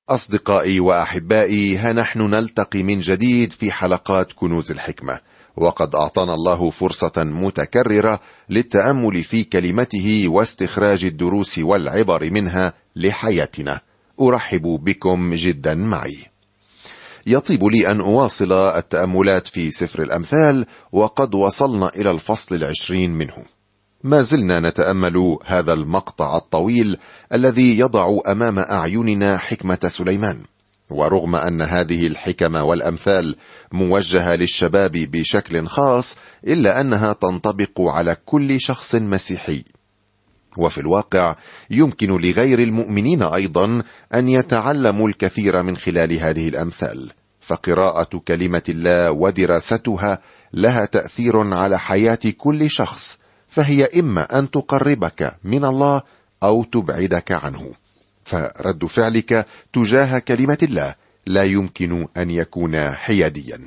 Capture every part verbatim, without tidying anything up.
أصدقائي وأحبائي، ها نحن نلتقي من جديد في حلقات كنوز الحكمة، وقد أعطانا الله فرصة متكررة للتأمل في كلمته واستخراج الدروس والعبر منها لحياتنا. أرحب بكم جدا معي. يطيب لي أن أواصل التأملات في سفر الأمثال، وقد وصلنا إلى الفصل العشرين منه. ما زلنا نتأمل هذا المقطع الطويل الذي يضع أمام أعيننا حكمة سليمان، ورغم أن هذه الحكمة والأمثال موجهة للشباب بشكل خاص، إلا أنها تنطبق على كل شخص مسيحي، وفي الواقع يمكن لغير المؤمنين أيضا أن يتعلموا الكثير من خلال هذه الأمثال، فقراءة كلمة الله ودراستها لها تأثير على حياة كل شخص، فهي إما أن تقربك من الله أو تبعدك عنه، فرد فعلك تجاه كلمة الله لا يمكن أن يكون حياديا.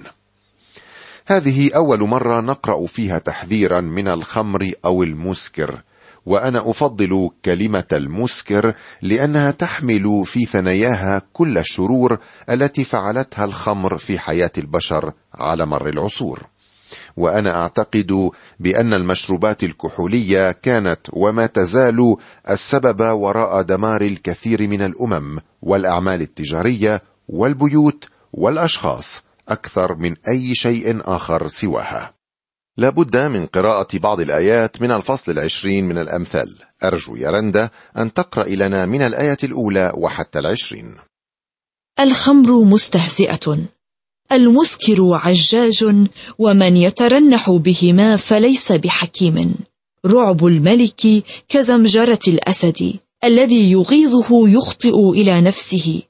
هذه أول مرة نقرأ فيها تحذيرا من الخمر أو المسكر، وأنا أفضل كلمة المسكر لأنها تحمل في ثناياها كل الشرور التي فعلتها الخمر في حياة البشر على مر العصور. وأنا أعتقد بأن المشروبات الكحولية كانت وما تزال السبب وراء دمار الكثير من الأمم والأعمال التجارية والبيوت والأشخاص أكثر من أي شيء آخر سواها. لابد من قراءة بعض الآيات من الفصل العشرين من الأمثال. أرجو يا رندا أن تقرأ لنا من الآية الأولى وحتى العشرين. الخمر مستهزئة، المسكر عجاج، ومن يترنح بهما فليس بحكيم. رعب الملك كزمجرة الأسد، الذي يغيظه يخطئ إلى نفسه.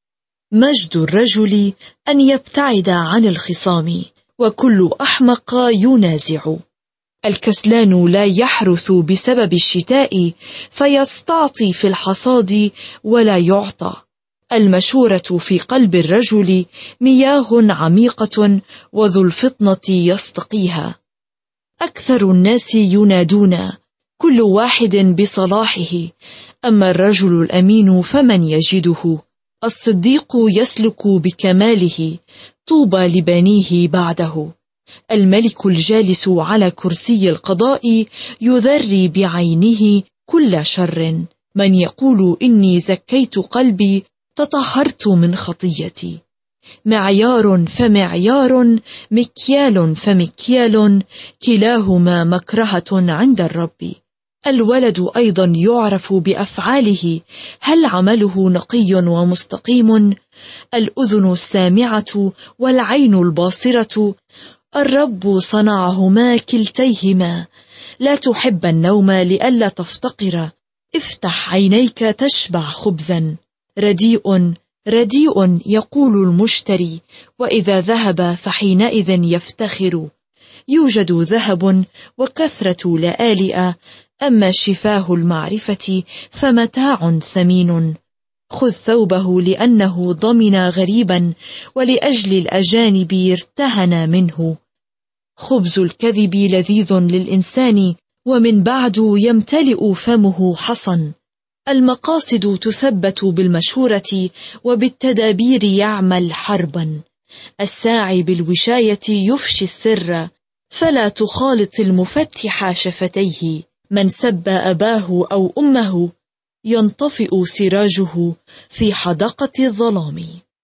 مجد الرجل أن يبتعد عن الخصام، وكل أحمق ينازع. الكسلان لا يحرث بسبب الشتاء، فيستعطي في الحصاد ولا يعطى. المشورة في قلب الرجل مياه عميقة، وذو الفطنة يستقيها. أكثر الناس ينادون، كل واحد بصلاحه، أما الرجل الأمين فمن يجده؟ الصديق يسلك بكماله، طوبى لبنيه بعده. الملك الجالس على كرسي القضاء يذري بعينه كل شر. من يقول إني زكيت قلبي، تطهرت من خطيتي. معيار فمعيار، مكيال فمكيال، كلاهما مكرهة عند الرب. الولد أيضا يعرف بأفعاله، هل عمله نقي ومستقيم؟ الأذن السامعة والعين الباصرة، الرب صنعهما كلتيهما. لا تحب النوم لئلا تفتقر، افتح عينيك تشبع خبزا. رديء رديء يقول المشتري، وإذا ذهب فحينئذ يفتخر. يوجد ذهب وكثرة لآلئ، أما شفاه المعرفة فمتاع ثمين. خذ ثوبه لأنه ضمن غريبا، ولأجل الأجانب ارتهن منه. خبز الكذب لذيذ للإنسان، ومن بعد يمتلئ فمه حصن. المقاصد تثبت بالمشورة، وبالتدابير يعمل حربا. الساعي بالوشاية يفشي السر، فلا تخالط المفتح شفتيه. من سب أباه أو أمه، ينطفئ سراجه في حدقة الظلام.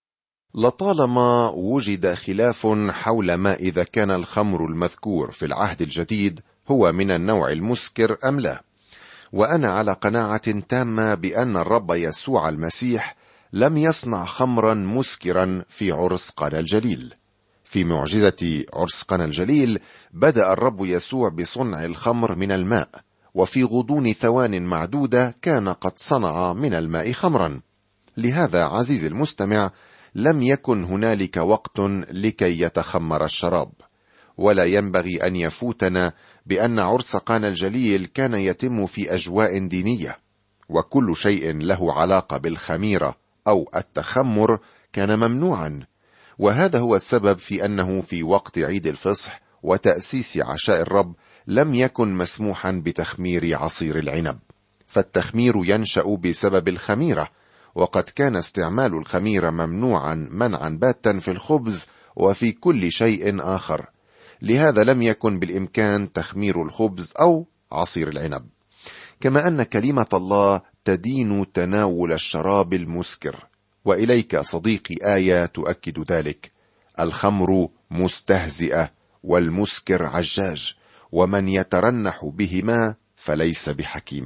لطالما وجد خلاف حول ما إذا كان الخمر المذكور في العهد الجديد هو من النوع المسكر أم لا، وأنا على قناعة تامة بأن الرب يسوع المسيح لم يصنع خمرا مسكرا في عرس قانا الجليل. في معجزة عرس قانا الجليل بدأ الرب يسوع بصنع الخمر من الماء، وفي غضون ثوان معدودة كان قد صنع من الماء خمرا. لهذا عزيزي المستمع، لم يكن هنالك وقت لكي يتخمر الشراب، ولا ينبغي أن يفوتنا بأن عرس قانا الجليل كان يتم في أجواء دينية، وكل شيء له علاقة بالخميرة أو التخمر كان ممنوعا. وهذا هو السبب في أنه في وقت عيد الفصح وتأسيس عشاء الرب لم يكن مسموحا بتخمير عصير العنب، فالتخمير ينشأ بسبب الخميرة، وقد كان استعمال الخميرة ممنوعا منعا باتا في الخبز وفي كل شيء آخر، لهذا لم يكن بالإمكان تخمير الخبز أو عصير العنب. كما أن كلمة الله تدين تناول الشراب المسكر، وإليك صديقي آية تؤكد ذلك: الخمر مستهزئة والمسكر عجاج، ومن يترنح بهما فليس بحكيم.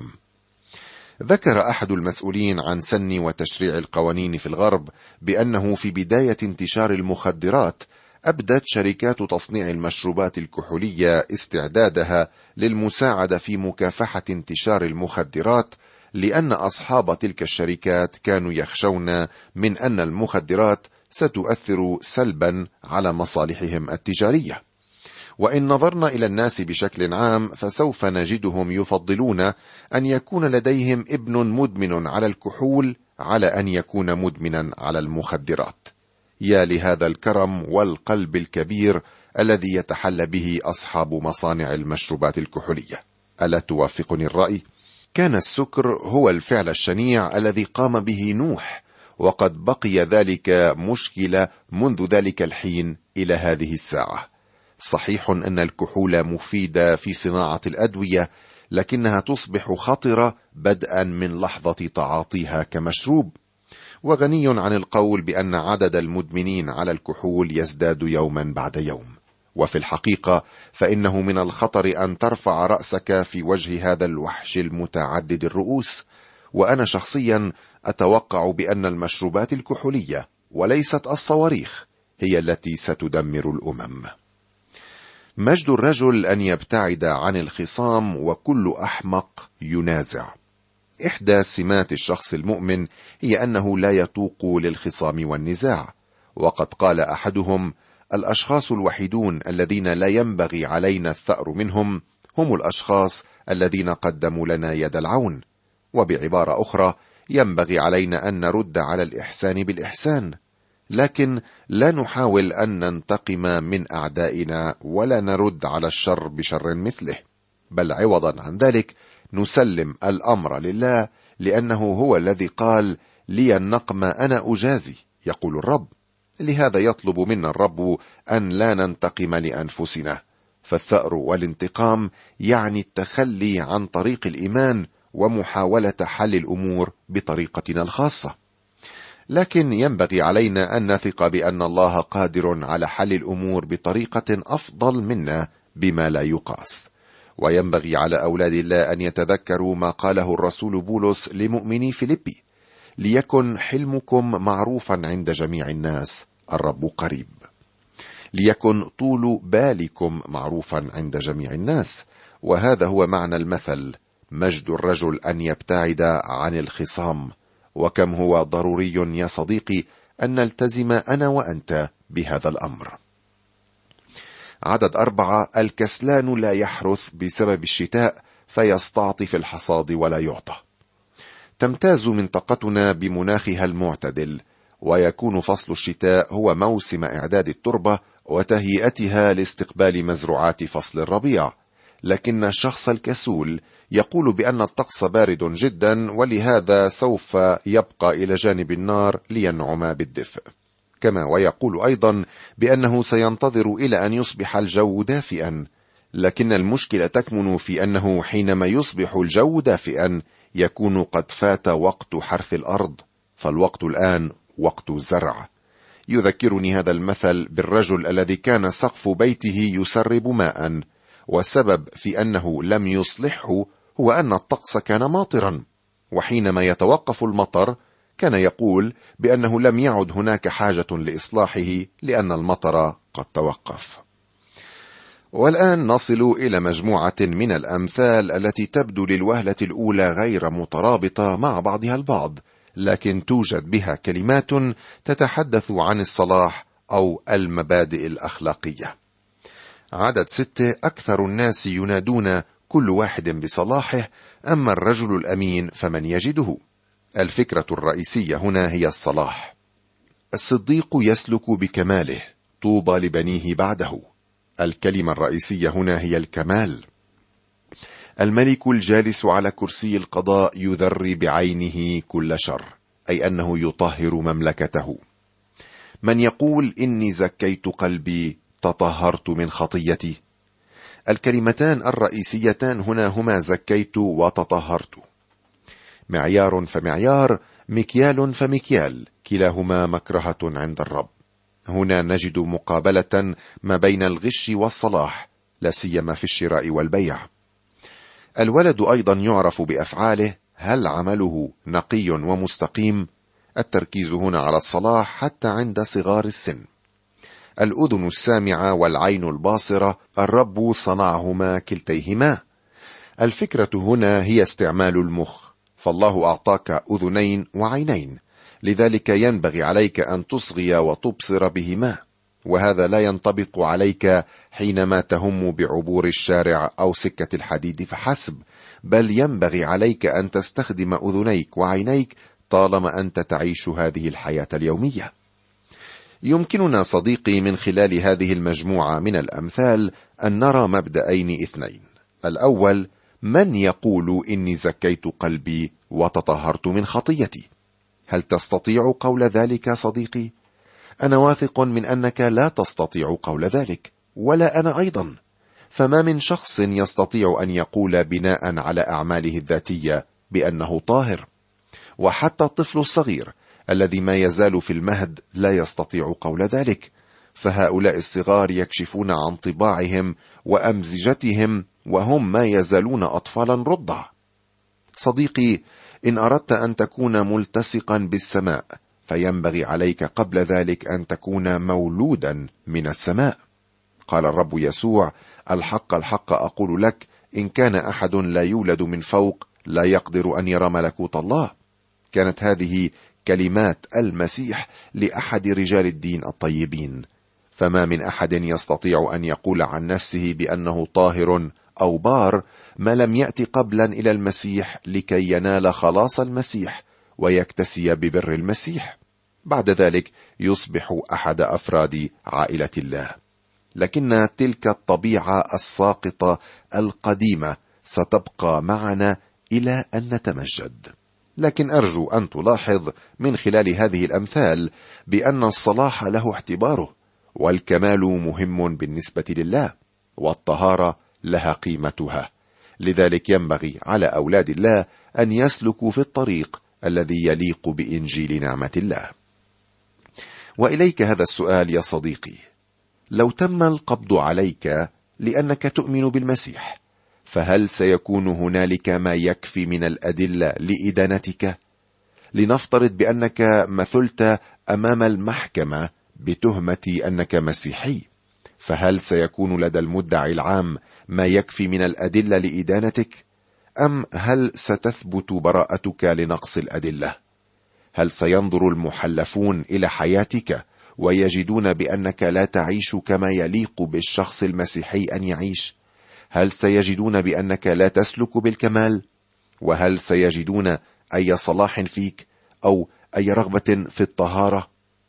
ذكر أحد المسؤولين عن سن وتشريع القوانين في الغرب بأنه في بداية انتشار المخدرات أبدت شركات تصنيع المشروبات الكحولية استعدادها للمساعدة في مكافحة انتشار المخدرات، لأن أصحاب تلك الشركات كانوا يخشون من أن المخدرات ستؤثر سلبا على مصالحهم التجارية. وإن نظرنا إلى الناس بشكل عام فسوف نجدهم يفضلون أن يكون لديهم ابن مدمن على الكحول على أن يكون مدمنا على المخدرات. يا لهذا الكرم والقلب الكبير الذي يتحلى به أصحاب مصانع المشروبات الكحولية. ألا توافقني الرأي؟ كان السكر هو الفعل الشنيع الذي قام به نوح، وقد بقي ذلك مشكلة منذ ذلك الحين إلى هذه الساعة. صحيح أن الكحول مفيدة في صناعة الأدوية، لكنها تصبح خطرة بدءا من لحظة تعاطيها كمشروب، وغني عن القول بأن عدد المدمنين على الكحول يزداد يوما بعد يوم. وفي الحقيقة فإنه من الخطر أن ترفع رأسك في وجه هذا الوحش المتعدد الرؤوس. وأنا شخصيا أتوقع بأن المشروبات الكحولية وليست الصواريخ هي التي ستدمر الأمم. مجد الرجل أن يبتعد عن الخصام، وكل أحمق ينازع. إحدى سمات الشخص المؤمن هي أنه لا يتوق للخصام والنزاع، وقد قال أحدهم: الأشخاص الوحيدون الذين لا ينبغي علينا الثأر منهم هم الأشخاص الذين قدموا لنا يد العون. وبعبارة أخرى، ينبغي علينا أن نرد على الإحسان بالإحسان، لكن لا نحاول أن ننتقم من أعدائنا ولا نرد على الشر بشر مثله، بل عوضا عن ذلك نسلم الأمر لله، لأنه هو الذي قال: لي النقم أنا أجازي يقول الرب. لهذا يطلب منا الرب أن لا ننتقم لأنفسنا، فالثأر والانتقام يعني التخلي عن طريق الإيمان ومحاولة حل الأمور بطريقتنا الخاصة. لكن ينبغي علينا أن نثق بأن الله قادر على حل الأمور بطريقة أفضل منا بما لا يقاس. وينبغي على أولاد الله أن يتذكروا ما قاله الرسول بولس لمؤمني فيليبي: ليكن حلمكم معروفا عند جميع الناس، الرب قريب. ليكن طول بالكم معروفا عند جميع الناس. وهذا هو معنى المثل: مجد الرجل أن يبتعد عن الخصام. وكم هو ضروري يا صديقي أن نلتزم أنا وأنت بهذا الأمر. عدد أربعة: الكسلان لا يحرث بسبب الشتاء فيستعطي الحصاد ولا يعطى. تمتاز منطقتنا بمناخها المعتدل، ويكون فصل الشتاء هو موسم إعداد التربة وتهيئتها لاستقبال مزروعات فصل الربيع. لكن الشخص الكسول يقول بأن الطقس بارد جدا، ولهذا سوف يبقى إلى جانب النار لينعم بالدفء. كما ويقول أيضا بأنه سينتظر إلى أن يصبح الجو دافئا. لكن المشكلة تكمن في أنه حينما يصبح الجو دافئا يكون قد فات وقت حرث الأرض، فالوقت الآن وقت الزرع. يذكرني هذا المثل بالرجل الذي كان سقف بيته يسرب ماء، والسبب في أنه لم يصلحه هو أن الطقس كان ماطرا، وحينما يتوقف المطر كان يقول بأنه لم يعد هناك حاجة لإصلاحه لأن المطر قد توقف. والآن نصل إلى مجموعة من الأمثال التي تبدو للوهلة الأولى غير مترابطة مع بعضها البعض، لكن توجد بها كلمات تتحدث عن الصلاح أو المبادئ الأخلاقية. عدد ستة: أكثر الناس ينادون كل واحد بصلاحه، أما الرجل الأمين فمن يجده. الفكرة الرئيسية هنا هي الصلاح. الصديق يسلك بكماله، طوبى لبنيه بعده. الكلمة الرئيسية هنا هي الكمال. الملك الجالس على كرسي القضاء يذري بعينه كل شر. أي أنه يطهر مملكته. من يقول إني زكيت قلبي تطهرت من خطيتي، الكلمتان الرئيسيتان هنا هما زكيت وتطهرت. معيار فمعيار، مكيال فمكيال، كلاهما مكرهة عند الرب. هنا نجد مقابلة ما بين الغش والصلاح، لا سيما في الشراء والبيع. الولد أيضا يعرف بأفعاله، هل عمله نقي ومستقيم؟ التركيز هنا على الصلاح حتى عند صغار السن. الأذن السامعة والعين الباصرة، الرب صنعهما كلتيهما. الفكرة هنا هي استعمال المخ، فالله أعطاك أذنين وعينين، لذلك ينبغي عليك أن تصغي وتبصر بهما، وهذا لا ينطبق عليك حينما تهم بعبور الشارع أو سكة الحديد فحسب، بل ينبغي عليك أن تستخدم أذنيك وعينيك طالما أنت تعيش هذه الحياة اليومية. يمكننا صديقي من خلال هذه المجموعة من الأمثال أن نرى مبدأين اثنين. الأول، من يقول إني زكيت قلبي وتطهرت من خطيتي؟ هل تستطيع قول ذلك صديقي؟ أنا واثق من أنك لا تستطيع قول ذلك، ولا أنا أيضا. فما من شخص يستطيع أن يقول بناء على أعماله الذاتية بأنه طاهر. وحتى الطفل الصغير الذي ما يزال في المهد لا يستطيع قول ذلك، فهؤلاء الصغار يكشفون عن طباعهم وأمزجتهم وهم ما يزالون أطفالا رضع. صديقي، إن أردت أن تكون ملتصقا بالسماء فينبغي عليك قبل ذلك أن تكون مولودا من السماء. قال الرب يسوع: الحق الحق أقول لك، إن كان أحد لا يولد من فوق لا يقدر أن يرى ملكوت الله. كانت هذه كلمات المسيح لأحد رجال الدين الطيبين. فما من أحد يستطيع أن يقول عن نفسه بأنه طاهر أو بار ما لم يأتي قبلا إلى المسيح لكي ينال خلاص المسيح ويكتسي ببر المسيح. بعد ذلك يصبح أحد أفراد عائلة الله. لكن تلك الطبيعة الساقطة القديمة ستبقى معنا إلى أن نتمجد. لكن أرجو أن تلاحظ من خلال هذه الأمثال بأن الصلاح له اعتباره، والكمال مهم بالنسبة لله، والطهارة لها قيمتها. لذلك ينبغي على أولاد الله أن يسلكوا في الطريق الذي يليق بإنجيل نعمة الله. وإليك هذا السؤال يا صديقي: لو تم القبض عليك لأنك تؤمن بالمسيح، فهل سيكون هنالك ما يكفي من الأدلة لإدانتك؟ لنفترض بأنك مثلت أمام المحكمة بتهمة أنك مسيحي، فهل سيكون لدى المدعي العام ما يكفي من الأدلة لإدانتك؟ أم هل ستثبت براءتك لنقص الأدلة؟ هل سينظر المحلفون إلى حياتك ويجدون بأنك لا تعيش كما يليق بالشخص المسيحي أن يعيش؟ هل سيجدون بأنك لا تسلك بالكمال؟ وهل سيجدون أي صلاح فيك أو أي رغبة في الطهارة؟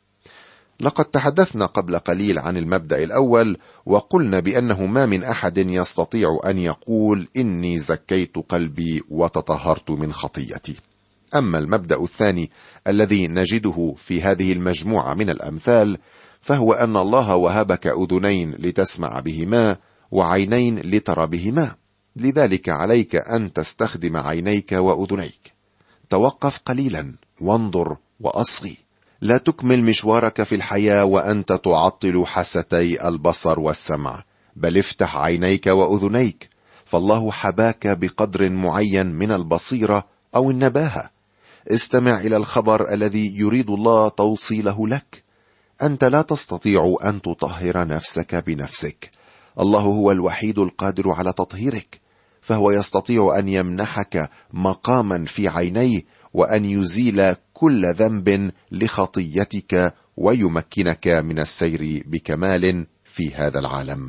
لقد تحدثنا قبل قليل عن المبدأ الأول، وقلنا بأنه ما من أحد يستطيع أن يقول إني زكيت قلبي وتطهرت من خطيتي. أما المبدأ الثاني الذي نجده في هذه المجموعة من الأمثال، فهو أن الله وهبك أذنين لتسمع بهما وعينين لترى بهما، لذلك عليك أن تستخدم عينيك وأذنيك. توقف قليلا وانظر وأصغي. لا تكمل مشوارك في الحياة وأنت تعطل حاستي البصر والسمع، بل افتح عينيك وأذنيك، فالله حباك بقدر معين من البصيرة أو النباهة. استمع إلى الخبر الذي يريد الله توصيله لك. أنت لا تستطيع أن تطهر نفسك بنفسك، الله هو الوحيد القادر على تطهيرك، فهو يستطيع أن يمنحك مقاما في عينيه وأن يزيل كل ذنب لخطيتك ويمكنك من السير بكمال في هذا العالم.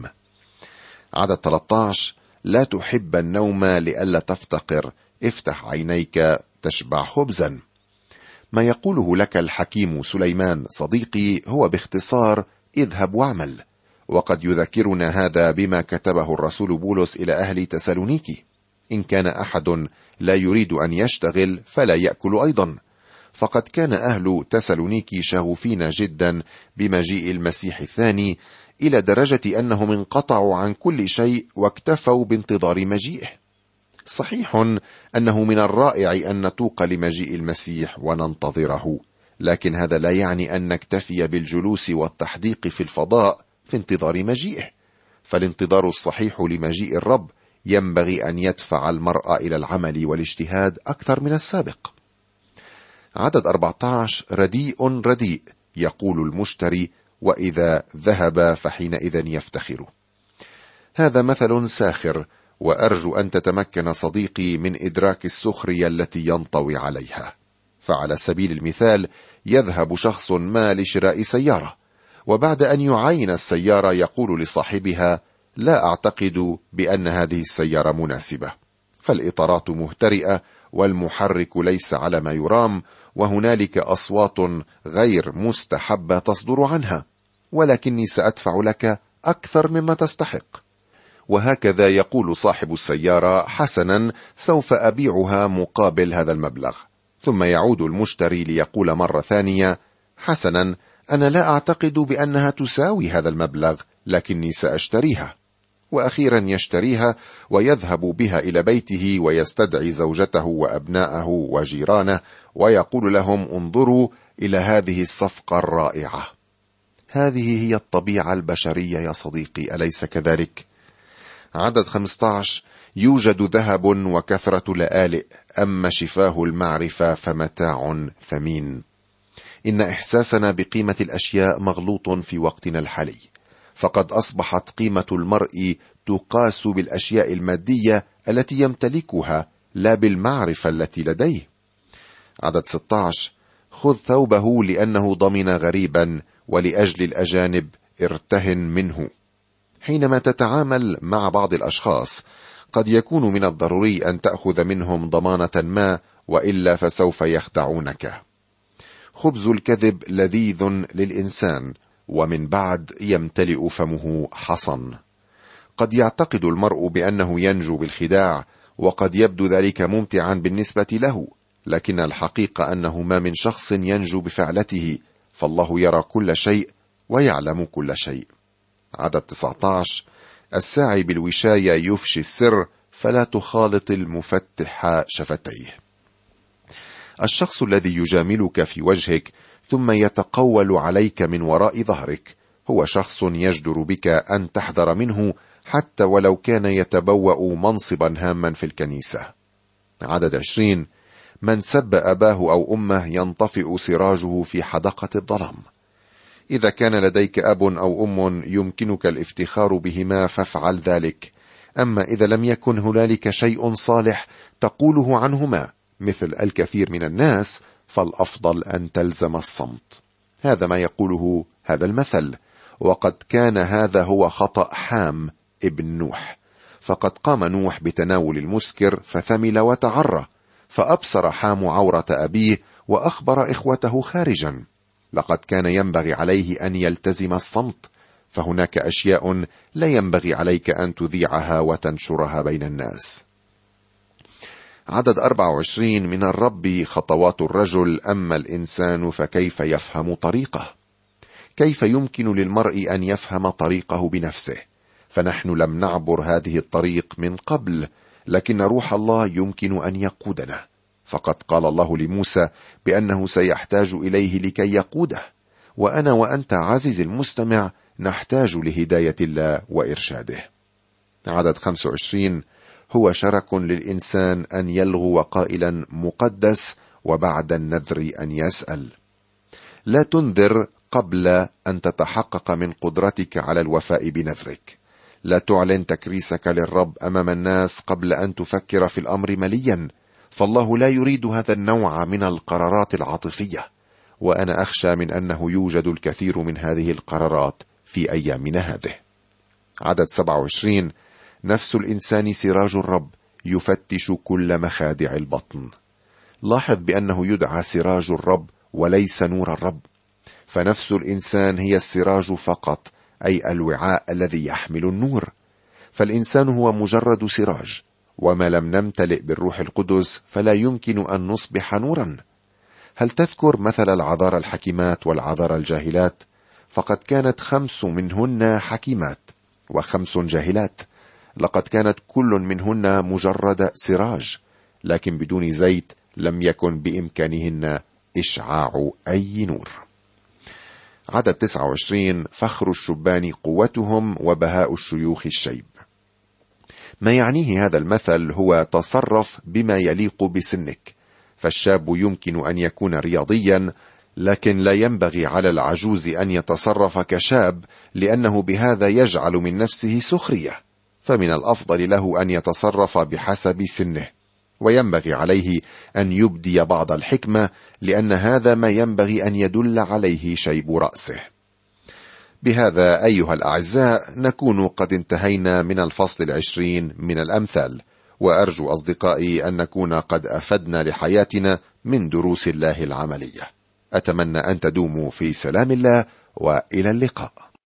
عدد ثلاثة عشر: لا تحب النوم لئلا تفتقر، افتح عينيك تشبع خبزا. ما يقوله لك الحكيم سليمان صديقي هو باختصار: اذهب واعمل. وقد يذكرنا هذا بما كتبه الرسول بولس إلى أهل تسالونيكي: إن كان أحد لا يريد أن يشتغل فلا يأكل أيضا. فقد كان أهل تسالونيكي شغوفين جدا بمجيء المسيح الثاني إلى درجة أنهم انقطعوا عن كل شيء واكتفوا بانتظار مجيئه. صحيح أنه من الرائع أن نتوق لمجيء المسيح وننتظره، لكن هذا لا يعني أن نكتفي بالجلوس والتحديق في الفضاء في انتظار مجيئه، فالانتظار الصحيح لمجيء الرب ينبغي أن يدفع المرء إلى العمل والاجتهاد أكثر من السابق. عدد أربعة عشر: رديء رديء يقول المشتري، وإذا ذهب فحينئذ يفتخر. هذا مثل ساخر، وأرجو أن تتمكن صديقي من إدراك السخرية التي ينطوي عليها. فعلى سبيل المثال، يذهب شخص ما لشراء سيارة، وبعد أن يعاين السيارة يقول لصاحبها: لا أعتقد بأن هذه السيارة مناسبة، فالإطارات مهترئة والمحرك ليس على ما يرام، وهنالك أصوات غير مستحبة تصدر عنها، ولكني سأدفع لك أكثر مما تستحق. وهكذا يقول صاحب السيارة: حسنا، سوف أبيعها مقابل هذا المبلغ. ثم يعود المشتري ليقول مرة ثانية: حسنا، أنا لا أعتقد بأنها تساوي هذا المبلغ، لكني سأشتريها. وأخيرا يشتريها ويذهب بها إلى بيته ويستدعي زوجته وأبناءه وجيرانه ويقول لهم: انظروا إلى هذه الصفقة الرائعة. هذه هي الطبيعة البشرية يا صديقي، أليس كذلك؟ عدد خمسة عشر: يوجد ذهب وكثرة لآلئ، أما شفاه المعرفة فمتاع ثمين. إن إحساسنا بقيمة الأشياء مغلوط في وقتنا الحالي، فقد أصبحت قيمة المرء تقاس بالأشياء المادية التي يمتلكها، لا بالمعرفة التي لديه. عدد ستة عشر: خذ ثوبه لأنه ضمن غريبا، ولأجل الأجانب ارتهن منه. حينما تتعامل مع بعض الأشخاص قد يكون من الضروري أن تأخذ منهم ضمانة ما، وإلا فسوف يخدعونك. خبز الكذب لذيذ للإنسان، ومن بعد يمتلئ فمه حصن. قد يعتقد المرء بأنه ينجو بالخداع، وقد يبدو ذلك ممتعا بالنسبة له، لكن الحقيقة أنه ما من شخص ينجو بفعلته، فالله يرى كل شيء ويعلم كل شيء. عدد تسعة عشر: الساعي بالوشاية يفشي السر، فلا تخالط المفتح شفتيه. الشخص الذي يجاملك في وجهك ثم يتقول عليك من وراء ظهرك هو شخص يجدر بك أن تحذر منه، حتى ولو كان يتبوأ منصبا هاما في الكنيسة. عدد عشرين: من سب أباه أو أمه ينطفئ سراجه في حدقة الظلام. إذا كان لديك أب أو أم يمكنك الافتخار بهما فافعل ذلك، أما إذا لم يكن هنالك شيء صالح تقوله عنهما مثل الكثير من الناس، فالأفضل أن تلزم الصمت. هذا ما يقوله هذا المثل، وقد كان هذا هو خطأ حام ابن نوح، فقد قام نوح بتناول المسكر فثمل وتعرى، فأبصر حام عورة أبيه وأخبر إخوته خارجا. لقد كان ينبغي عليه أن يلتزم الصمت، فهناك أشياء لا ينبغي عليك أن تذيعها وتنشرها بين الناس. عدد أربعة وعشرين: من الرب خطوات الرجل، أما الإنسان فكيف يفهم طريقه؟ كيف يمكن للمرء أن يفهم طريقه بنفسه؟ فنحن لم نعبر هذه الطريق من قبل، لكن روح الله يمكن أن يقودنا، فقد قال الله لموسى بأنه سيحتاج إليه لكي يقوده، وأنا وأنت عزيزي المستمع نحتاج لهداية الله وإرشاده. عدد خمسة وعشرين: هو شرك للإنسان أن يلغو قائلا مقدس، وبعد النذر أن يسأل. لا تنذر قبل أن تتحقق من قدرتك على الوفاء بنذرك. لا تعلن تكريسك للرب أمام الناس قبل أن تفكر في الأمر مليا، فالله لا يريد هذا النوع من القرارات العاطفية، وأنا أخشى من أنه يوجد الكثير من هذه القرارات في أيامنا هذه. عدد سبعة وعشرين: نفس الإنسان سراج الرب يفتش كل مخادع البطن. لاحظ بأنه يدعى سراج الرب وليس نور الرب، فنفس الإنسان هي السراج فقط، أي الوعاء الذي يحمل النور. فالإنسان هو مجرد سراج، وما لم نمتلئ بالروح القدس فلا يمكن أن نصبح نورا. هل تذكر مثل العذارى الحكيمات والعذارى الجاهلات؟ فقد كانت خمس منهن حكيمات وخمس جاهلات. لقد كانت كل منهن مجرد سراج، لكن بدون زيت لم يكن بإمكانهن إشعاع أي نور. عدد تسعة وعشرين: فخر الشبان قوتهم وبهاء الشيوخ الشيب. ما يعنيه هذا المثل هو تصرف بما يليق بسنك، فالشاب يمكن أن يكون رياضيا، لكن لا ينبغي على العجوز أن يتصرف كشاب، لأنه بهذا يجعل من نفسه سخرية، فمن الأفضل له أن يتصرف بحسب سنه، وينبغي عليه أن يبدي بعض الحكمة، لأن هذا ما ينبغي أن يدل عليه شيب رأسه. بهذا أيها الأعزاء نكون قد انتهينا من الفصل العشرين من الأمثال، وأرجو أصدقائي أن نكون قد أفدنا لحياتنا من دروس الله العملية. أتمنى أن تدوموا في سلام الله، وإلى اللقاء.